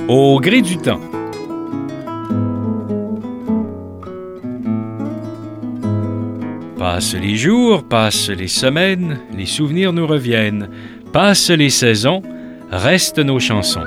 Au gré du temps. Passent les jours, passent les semaines, les souvenirs nous reviennent. Passent les saisons, restent nos chansons.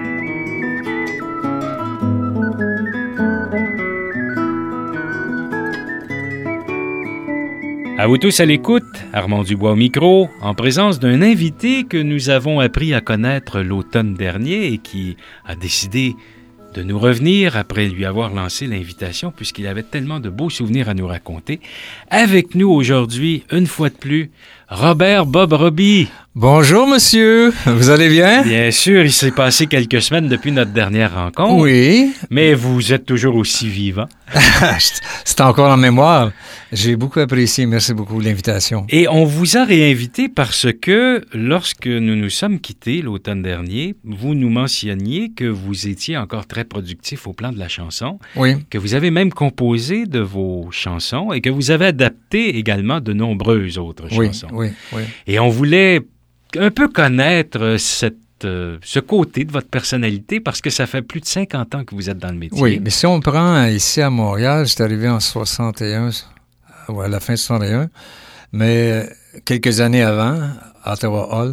À vous tous à l'écoute, Armand Dubois au micro, en présence d'un invité que nous avons appris à connaître l'automne dernier et qui a décidé de nous revenir après lui avoir lancé l'invitation puisqu'il avait tellement de beaux souvenirs à nous raconter. Avec nous aujourd'hui, une fois de plus, Robert Bob Robbie. Bonjour, monsieur. Vous allez bien? Bien sûr, il s'est passé quelques semaines depuis notre dernière rencontre. Oui. Mais vous êtes toujours aussi vivant. C'est encore en mémoire. J'ai beaucoup apprécié. Merci beaucoup de l'invitation. Et on vous a réinvité parce que lorsque nous nous sommes quittés l'automne dernier, vous nous mentionniez que vous étiez encore très productif au plan de la chanson. Oui. Que vous avez même composé de vos chansons et que vous avez adapté également de nombreuses autres chansons. Oui. Et on voulait un peu connaître ce côté de votre personnalité parce que ça fait plus de 50 ans que vous êtes dans le métier. Oui, mais si on prend ici à Montréal, j'étais arrivé en 61, à la fin de 61, mais quelques années avant, à Ottawa-Hull,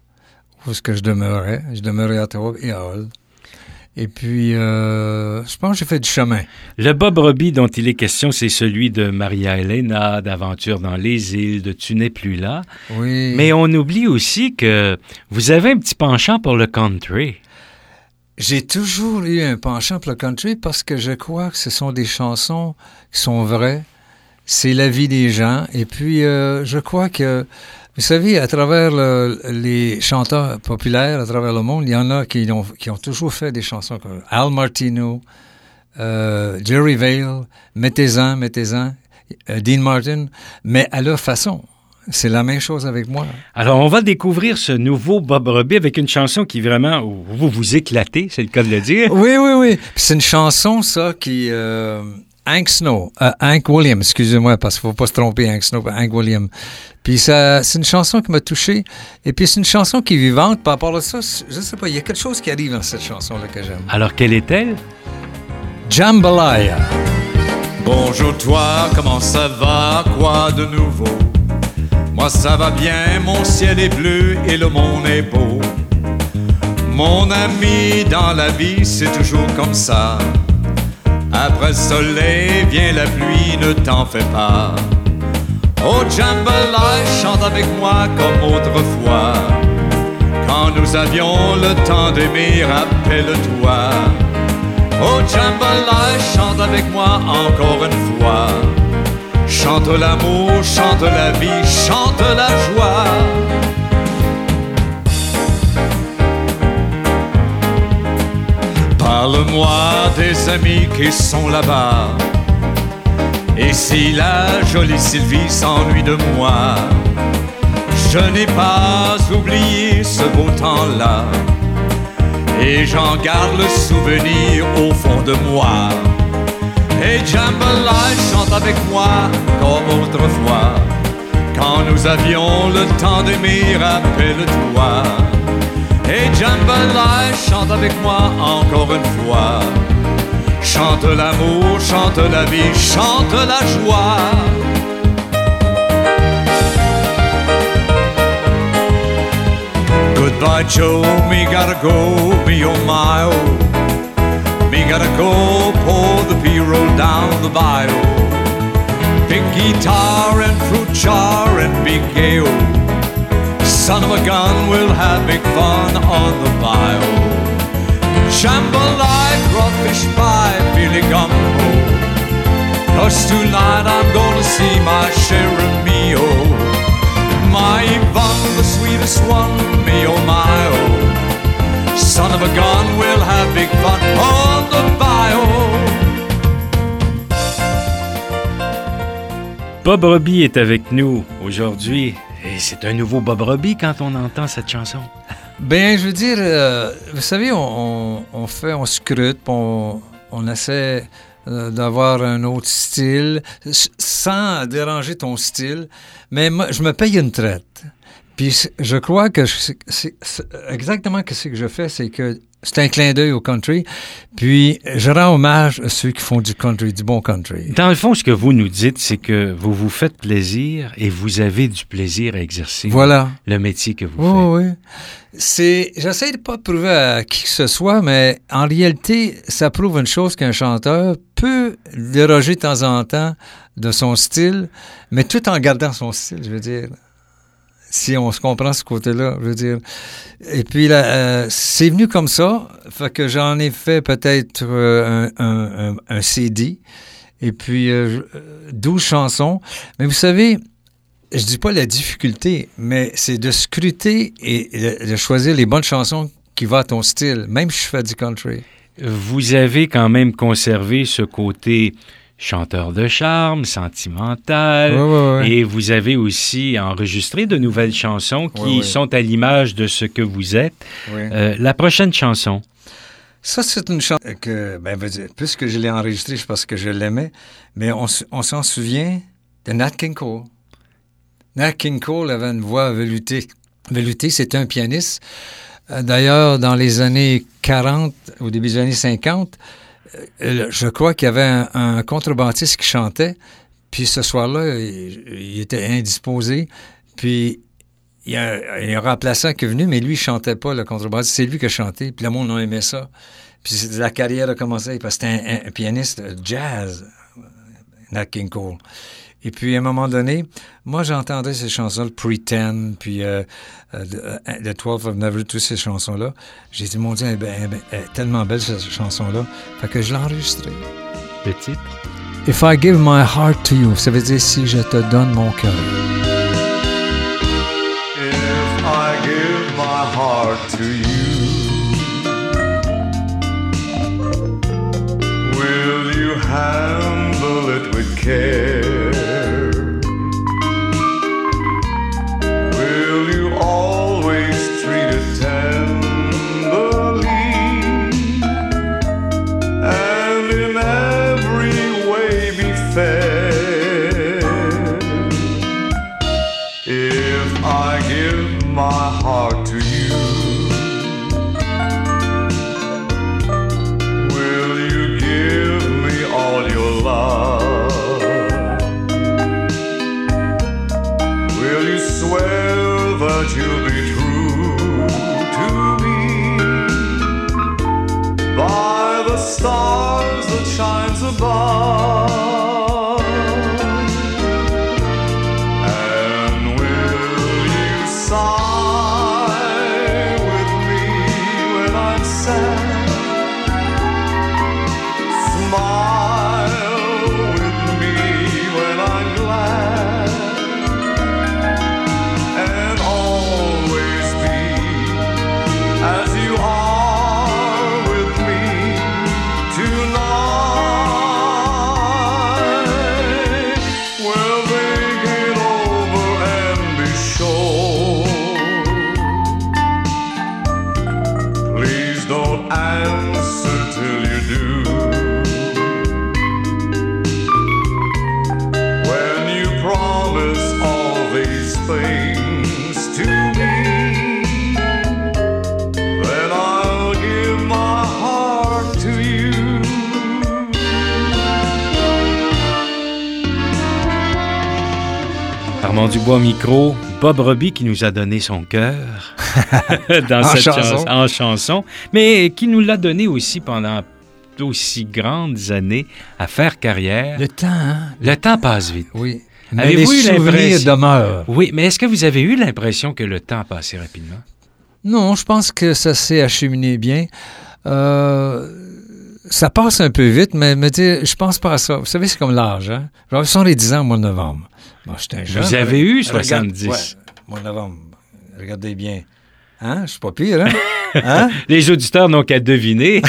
où est-ce que je demeurais à Ottawa et à Hull. Et puis, je pense que j'ai fait du chemin. Le Bob Robbie dont il est question, c'est celui de Maria Elena, d'Aventure dans les îles, de Tu n'es plus là. Oui. Mais on oublie aussi que vous avez un petit penchant pour le country. J'ai toujours eu un penchant pour le country parce que je crois que ce sont des chansons qui sont vraies. C'est la vie des gens. Et puis, je crois que, vous savez, à travers les chanteurs populaires à travers le monde, il y en a qui ont toujours fait des chansons comme Al Martino, Jerry Vale, mettez-en, Dean Martin, mais à leur façon. C'est la même chose avec moi. Alors, on va découvrir ce nouveau Bob Robbie avec une chanson qui vraiment, vous éclatez, c'est le cas de le dire. Oui. Puis c'est une chanson, ça, qui... Hank Williams, excusez-moi, parce qu'il ne faut pas se tromper, Hank Williams. Puis c'est une chanson qui m'a touché. Et puis c'est une chanson qui est vivante. Par rapport à ça, je ne sais pas, il y a quelque chose qui arrive dans cette chanson-là que j'aime. Alors, quelle est-elle? Jambalaya. Bonjour toi, comment ça va, quoi de nouveau? Moi ça va bien, mon ciel est bleu et le monde est beau. Mon ami, dans la vie, c'est toujours comme ça. Après le soleil vient la pluie, ne t'en fais pas. Oh Jambalaya, chante avec moi comme autrefois. Quand nous avions le temps d'aimer, rappelle-toi. Oh Jambalaya, chante avec moi encore une fois. Chante l'amour, chante la vie, chante la joie. Parle-moi des amis qui sont là-bas. Et si la jolie Sylvie s'ennuie de moi, je n'ai pas oublié ce beau temps-là. Et j'en garde le souvenir au fond de moi. Et Jambalaya, chante avec moi comme autrefois. Quand nous avions le temps d'aimer, rappelle-toi. Et Jambalaya, chante avec moi encore une fois. Chante l'amour, chante la vie, chante la joie. Goodbye Joe, me gotta go, me oh my oh. Me gotta go, pour the P-roll down the bayou. Big guitar and fruit jar and big gay oh. Son of a gun, we'll have big fun on the bayou. Jambalaya, crawfish pie, Billy gumbo. 'Cause tonight I'm gonna see my share of me, oh. My Yvonne, the sweetest one, me oh my oh. Son of a gun, we'll have big fun on the bayou. Bob Robbie est avec nous aujourd'hui. Et c'est un nouveau Bob Robbie quand on entend cette chanson. Ben, je veux dire, vous savez, on scrute, on essaie d'avoir un autre style, sans déranger ton style, mais moi, je me paye une traite. Puis je crois que c'est exactement ce que je fais, c'est que C'est un clin d'œil au country. Puis, je rends hommage à ceux qui font du country, du bon country. Dans le fond, ce que vous nous dites, c'est que vous vous faites plaisir et vous avez du plaisir à exercer le métier que vous faites. Oui. J'essaie de pas prouver à qui que ce soit, mais en réalité, ça prouve une chose qu'un chanteur peut déroger de temps en temps de son style, mais tout en gardant son style, je veux dire. Si on se comprend ce côté-là, je veux dire. Et puis là, c'est venu comme ça, fait que j'en ai fait peut-être un CD, et puis 12 chansons. Mais vous savez, je dis pas la difficulté, mais c'est de scruter et de choisir les bonnes chansons qui vont à ton style, même si je fais du country. Vous avez quand même conservé ce côté chanteur de charme, sentimental, et vous avez aussi enregistré de nouvelles chansons qui sont à l'image de ce que vous êtes. La prochaine chanson. Ça, c'est une chanson que, puisque je l'ai enregistrée, c'est parce que je l'aimais, mais on s'en souvient de Nat King Cole. Nat King Cole avait une voix veloutée. Veloutée, c'était un pianiste. D'ailleurs, dans les années 40, au début des années 50, je crois qu'il y avait un contrebassiste qui chantait, puis ce soir-là, il était indisposé, puis il y a un remplaçant qui est venu, mais lui, il chantait pas, le contrebassiste, c'est lui qui a chanté, puis le monde a aimé ça. Puis la carrière a commencé, parce que c'était un pianiste jazz, Nat King Cole. Et puis, à un moment donné, moi, j'entendais ces chansons, Pretend, puis The 12 of Never, toutes ces chansons-là. J'ai dit, mon Dieu, elle est tellement belle, cette chanson-là. Fait que je l'ai enregistrée. Le titre? If I give my heart to you, ça veut dire si je te donne mon cœur. If I give my heart to you, will you handle it with care? Armand Dubois au micro, Bob Robbie qui nous a donné son cœur dans cette chanson, mais qui nous l'a donné aussi pendant aussi grandes années à faire carrière. Le temps, hein? Le temps passe vite. Oui. Mais les souvenirs demeurent. Oui, mais est-ce que vous avez eu l'impression que le temps a passé rapidement? Non, je pense que ça s'est acheminé bien. Ça passe un peu vite, mais je pense pas à ça. Vous savez, c'est comme l'âge, hein? J'avais 70 ans au mois de novembre. Bon, j'étais jeune. Vous avez eu 70? Mois de novembre. Regardez bien. Hein? Je suis pas pire, hein? Hein? Les auditeurs n'ont qu'à deviner.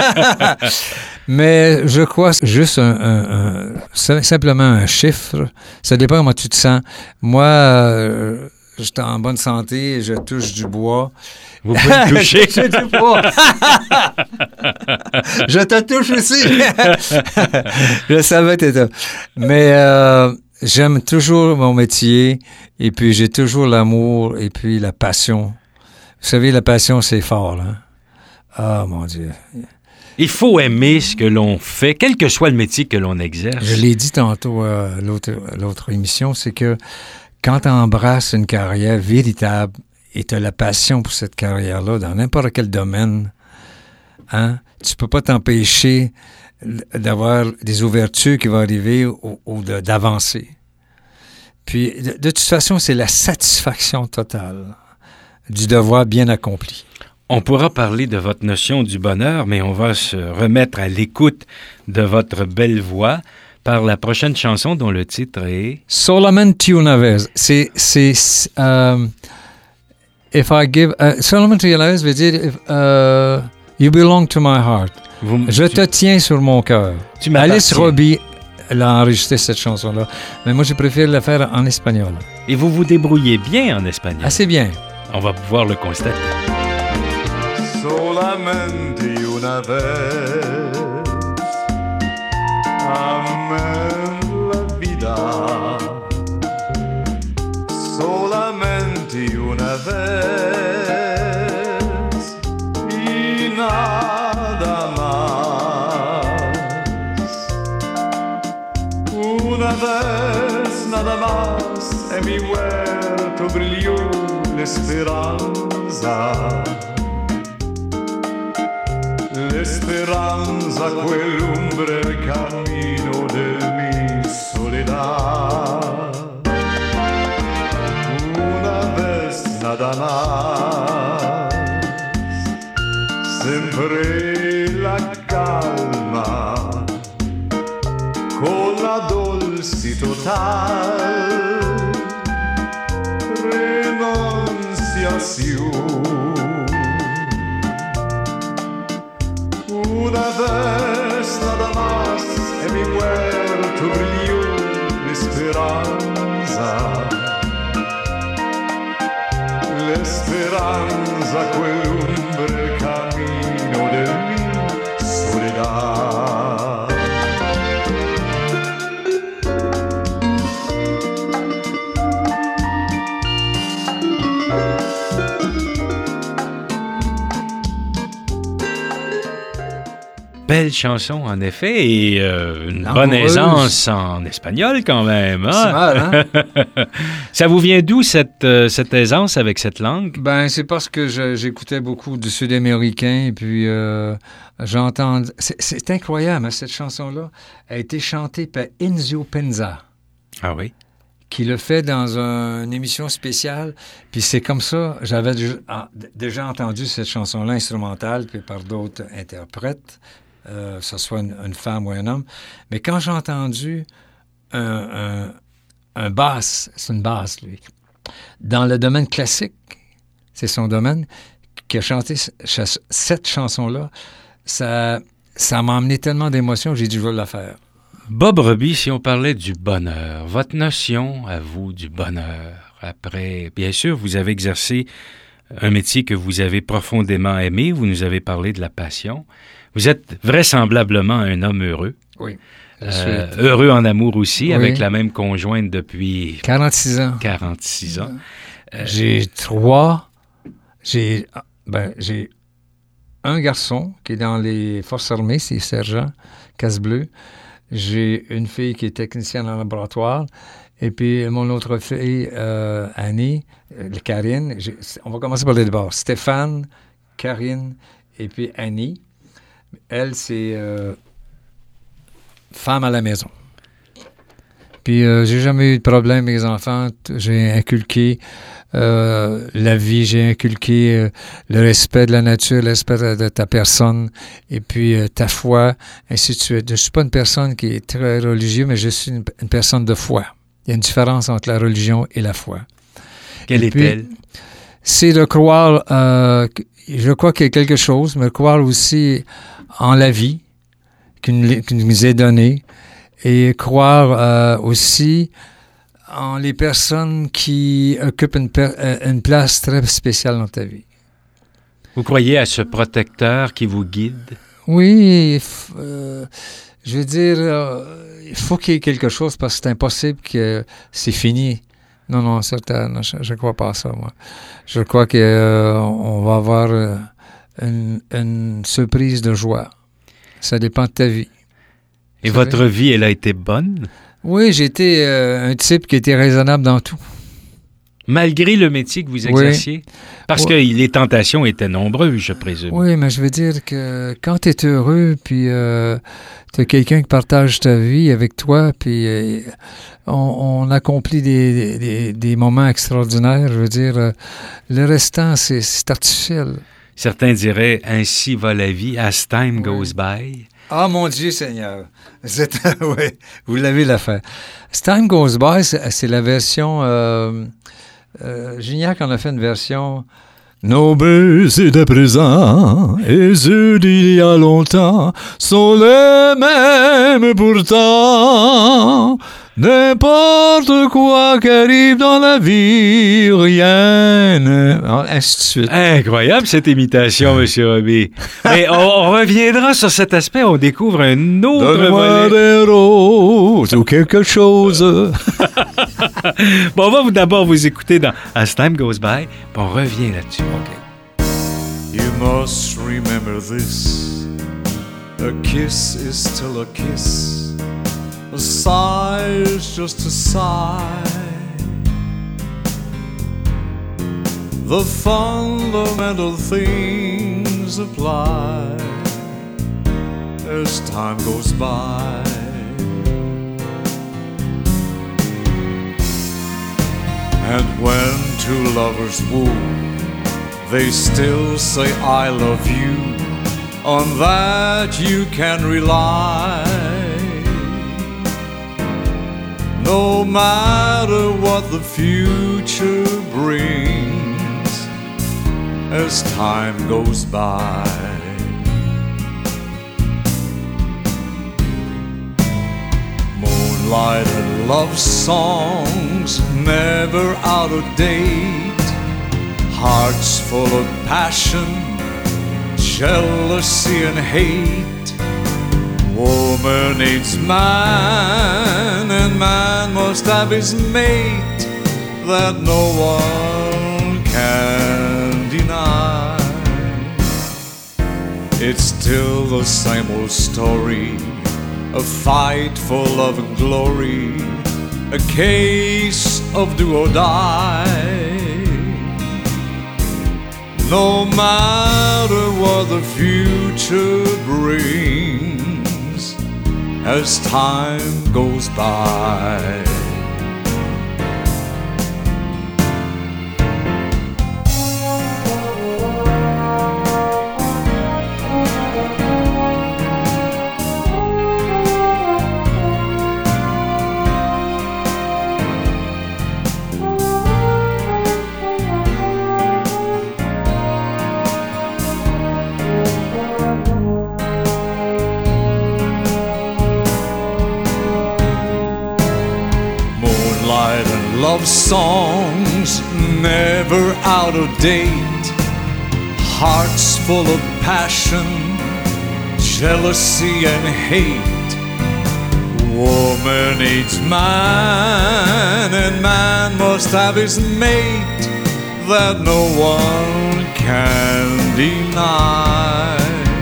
Mais je crois que c'est juste simplement un chiffre. Ça dépend comment tu te sens. Moi, j'étais en bonne santé, je touche du bois. Vous pouvez me toucher. Je touche du bois. Je te touche aussi. Je savais que t'étais. Mais j'aime toujours mon métier et puis j'ai toujours l'amour et puis la passion. Vous savez, la passion, c'est fort, là. Ah, mon Dieu. Il faut aimer ce que l'on fait, quel que soit le métier que l'on exerce. Je l'ai dit tantôt à l'autre émission, c'est que quand tu embrasses une carrière véritable et tu as la passion pour cette carrière-là, dans n'importe quel domaine, hein, tu peux pas t'empêcher d'avoir des ouvertures qui vont arriver ou d'avancer. Puis, de toute façon, c'est la satisfaction totale du devoir bien accompli. On pourra parler de votre notion du bonheur, mais on va se remettre à l'écoute de votre belle voix par la prochaine chanson dont le titre est... Solamente una vez. If I give... solamente una vez veut dire you belong to my heart. Je te tiens sur mon cœur. Alice Robbie l'a enregistré cette chanson-là. Mais moi, je préfère la faire en espagnol. Et vous vous débrouillez bien en espagnol. Assez bien. On va pouvoir le constater. Solamente una vez amé la vida, solamente una vez y nada más, una vez nada más en mi huerto brilló la esperanza. L'esperanza quell'umbra il cammino de mi soledad. Una vez nada más, sempre la calma, con la dolci total renunciación. Una vez nada más en mi huerto brilló la esperanza, quell'umbra il cammino de mi soledad. Belle chanson, en effet, et une bonne aisance en espagnol quand même. Hein? C'est mal, hein? Ça vous vient d'où, cette aisance avec cette langue? Ben, c'est parce que j'écoutais beaucoup de Sud-Américains, et puis j'entends... C'est incroyable, hein, cette chanson-là a été chantée par Enzio Penza. Ah oui? Qui le fait dans une émission spéciale. Puis c'est comme ça, j'avais déjà entendu cette chanson-là instrumentale, puis par d'autres interprètes, que ce soit une femme ou un homme. Mais quand j'ai entendu un basse, c'est une basse, lui, dans le domaine classique, c'est son domaine, qui a chanté cette chanson-là, ça m'a amené tellement d'émotions que j'ai dit, je vais la faire. Bob Robbie, si on parlait du bonheur, votre notion à vous du bonheur, après, bien sûr, vous avez exercé un métier que vous avez profondément aimé, vous nous avez parlé de la passion. Vous êtes vraisemblablement un homme heureux. Oui. Heureux en amour aussi, oui. Avec la même conjointe depuis... 46 ans. 46 ans. J'ai un garçon qui est dans les forces armées, c'est sergent, casse-bleu. J'ai une fille qui est technicienne en laboratoire. Et puis, mon autre fille, Annie, Karine. On va commencer par les d'abord. Stéphane, Karine et puis Annie. Elle, c'est femme à la maison. Puis, j'ai jamais eu de problème avec les enfants. J'ai inculqué la vie, j'ai inculqué le respect de la nature, le respect de ta personne, et puis ta foi, ainsi de suite. Je ne suis pas une personne qui est très religieuse, mais je suis une personne de foi. Il y a une différence entre la religion et la foi. Quelle est-elle? C'est de croire, je crois qu'il y a quelque chose, mais croire aussi en la vie qui nous est donnée, et croire aussi en les personnes qui occupent une place très spéciale dans ta vie. Vous croyez à ce protecteur qui vous guide? Oui, je veux dire, il faut qu'il y ait quelque chose parce que c'est impossible que c'est fini. Non, je ne crois pas à ça, moi. Je crois qu'on va avoir une surprise de joie. Ça dépend de ta vie. Et votre vie, elle a été bonne? Oui, j'ai été un type qui était raisonnable dans tout. Malgré le métier que vous exerciez? Parce que les tentations étaient nombreuses, je présume. Oui, mais je veux dire que quand tu es heureux, puis tu as quelqu'un qui partage ta vie avec toi, puis on accomplit des moments extraordinaires, je veux dire, le restant, c'est artificiel. Certains diraient « Ainsi va la vie, as time goes by ». Ah, mon Dieu Seigneur! Oui, vous l'avez l'affaire. As time goes by, c'est la version... Gignac en a fait une version... Nos baisers de présent et ceux d'il y a longtemps sont les mêmes pourtant. N'importe quoi qu'arrive dans la vie, rien ne... Ainsi de suite. Incroyable cette imitation, M. Robbie. Mais on reviendra sur cet aspect, on découvre un autre Donne-moi des roses ou quelque chose. Bon, on va d'abord vous écouter dans As Time Goes By, puis on revient là-dessus. OK. You must remember this. A kiss is still a kiss. A sigh is just a sigh. The fundamental things apply as time goes by. And when two lovers woo, they still say I love you. On that you can rely. No matter what the future brings as time goes by. Moonlight and love songs never out of date. Hearts full of passion, jealousy and hate. Woman needs man, and man must have his mate that no one can deny. It's still the same old story, a fight for love and glory, a case of do or die. No matter what the future brings as time goes by. Love songs never out of date. Hearts full of passion, jealousy and hate. Woman needs man, and man must have his mate that no one can deny.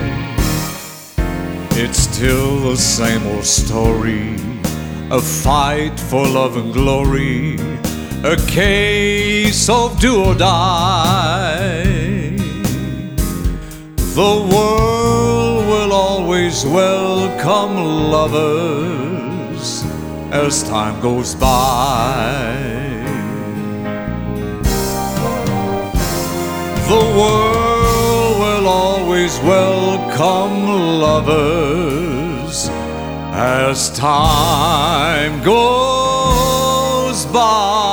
It's still the same old story, a fight for love and glory, a case of do or die. The world will always welcome lovers as time goes by. The world will always welcome lovers as time goes by.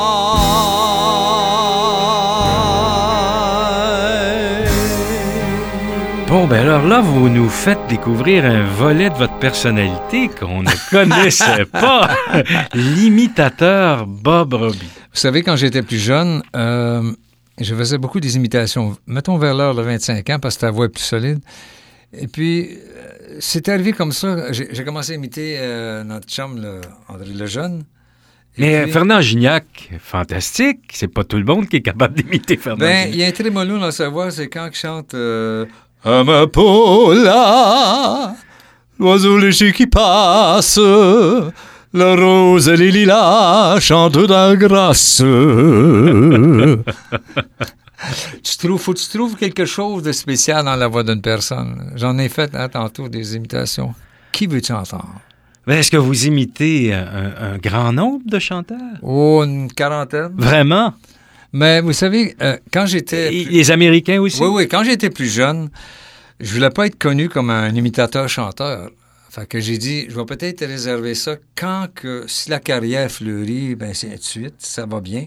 Bon, ben alors là, vous nous faites découvrir un volet de votre personnalité qu'on ne connaissait pas. L'imitateur Bob Robbie. Vous savez, quand j'étais plus jeune, je faisais beaucoup des imitations. Mettons vers l'heure de 25 ans, parce que ta voix est plus solide. Et puis, c'est arrivé comme ça. J'ai commencé à imiter notre chum, André Lejeune. Mais puis, Fernand Gignac, fantastique. C'est pas tout le monde qui est capable d'imiter Fernand Gignac. Il y a un trémolo dans sa voix, c'est quand il chante Amapola, l'oiseau léger qui passe, la rose et les lilas chantent de la grâce. Faut que tu trouves quelque chose de spécial dans la voix d'une personne. J'en ai fait tantôt des imitations. Qui veux-tu entendre? Mais est-ce que vous imitez un grand nombre de chanteurs? Oh, une quarantaine. Vraiment? Mais vous savez, quand j'étais... Les Américains aussi? Oui, quand j'étais plus jeune, je voulais pas être connu comme un imitateur-chanteur. Fait que j'ai dit, je vais peut-être réserver ça si la carrière fleurit, ben c'est tout de suite, ça va bien.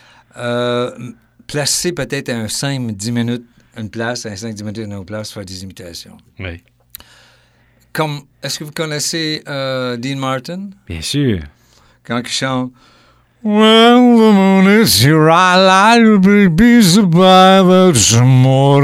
Placer peut-être un 5-10 minutes une place, un 5-10 minutes une autre place, faire des imitations. Oui. Comme, est-ce que vous connaissez Dean Martin? Bien sûr. Quand il chante Well, the moon is your eye, light, baby, survive tomorrow.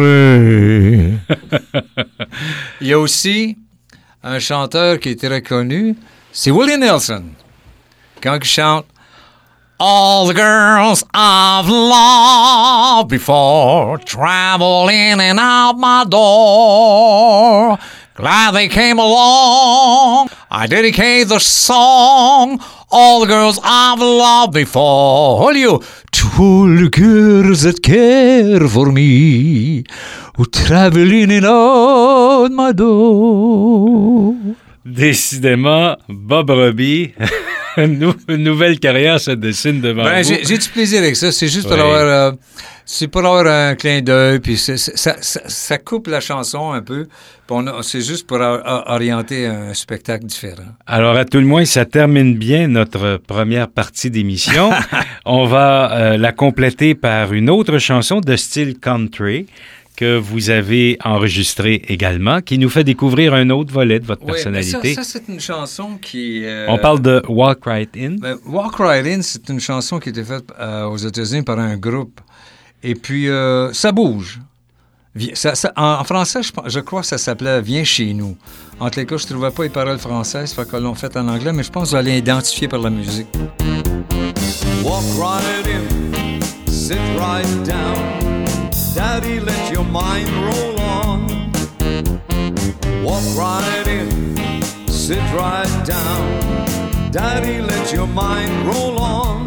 Il y a aussi un chanteur qui est très connu, c'est Willie Nelson. Quand il chante All the girls I've loved before travel in and out my door. Glad they came along. I dedicate the song. All the girls I've loved before. Julio, to all the girls that care for me, who travel in and out my door. Décidément, Bob Robbie, une nouvelle carrière se dessine devant vous. J'ai du plaisir avec ça. C'est juste pour avoir... c'est pour avoir un clin d'œil, puis ça coupe la chanson un peu. C'est juste pour orienter un spectacle différent. Alors, à tout le moins, ça termine bien notre première partie d'émission. On va la compléter par une autre chanson de style country que vous avez enregistrée également, qui nous fait découvrir un autre volet de votre personnalité. Ça, c'est une chanson qui... On parle de Walk Right In. Walk Right In, c'est une chanson qui a été faite aux États-Unis par un groupe. Et puis, ça bouge. En français, je crois que ça s'appelait « Viens chez nous ». Entre les cas, je ne trouvais pas les paroles françaises, fait que l'on fait en anglais, mais je pense que vous allez identifier par la musique. Walk right in, sit right down. Daddy, let your mind roll on. Walk right in, sit right down. Daddy, let your mind roll on.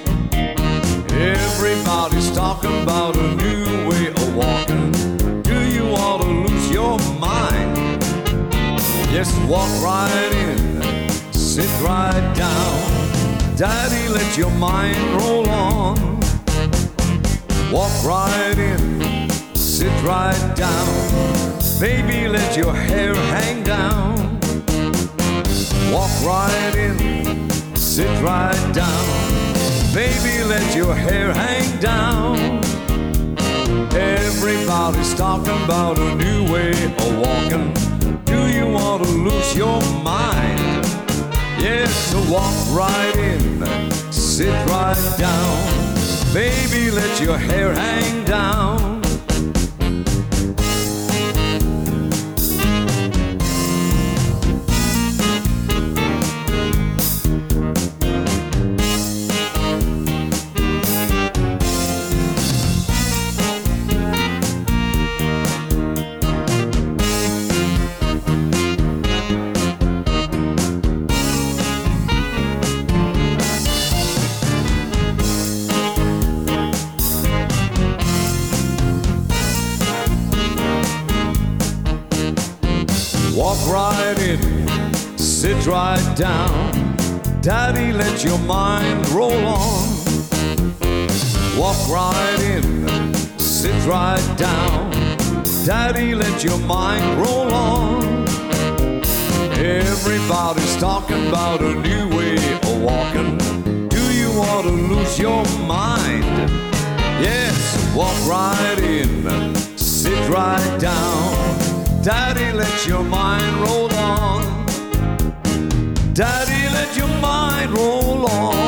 Everybody's talking about a new way of walking. Do you want to lose your mind? Yes, walk right in, sit right down. Daddy, let your mind roll on. Walk right in, sit right down. Baby, let your hair hang down. Walk right in, sit right down. Baby, let your hair hang down. Everybody's talking about a new way of walking. Do you want to lose your mind? Yes, so walk right in, sit right down. Baby, let your hair hang down. Walk right in, sit right down. Daddy, let your mind roll on. Walk right in, sit right down. Daddy, let your mind roll on. Everybody's talking about a new way of walking. Do you want to lose your mind? Yes, walk right in, sit right down. Daddy, let your mind roll on. Daddy, let your mind roll on.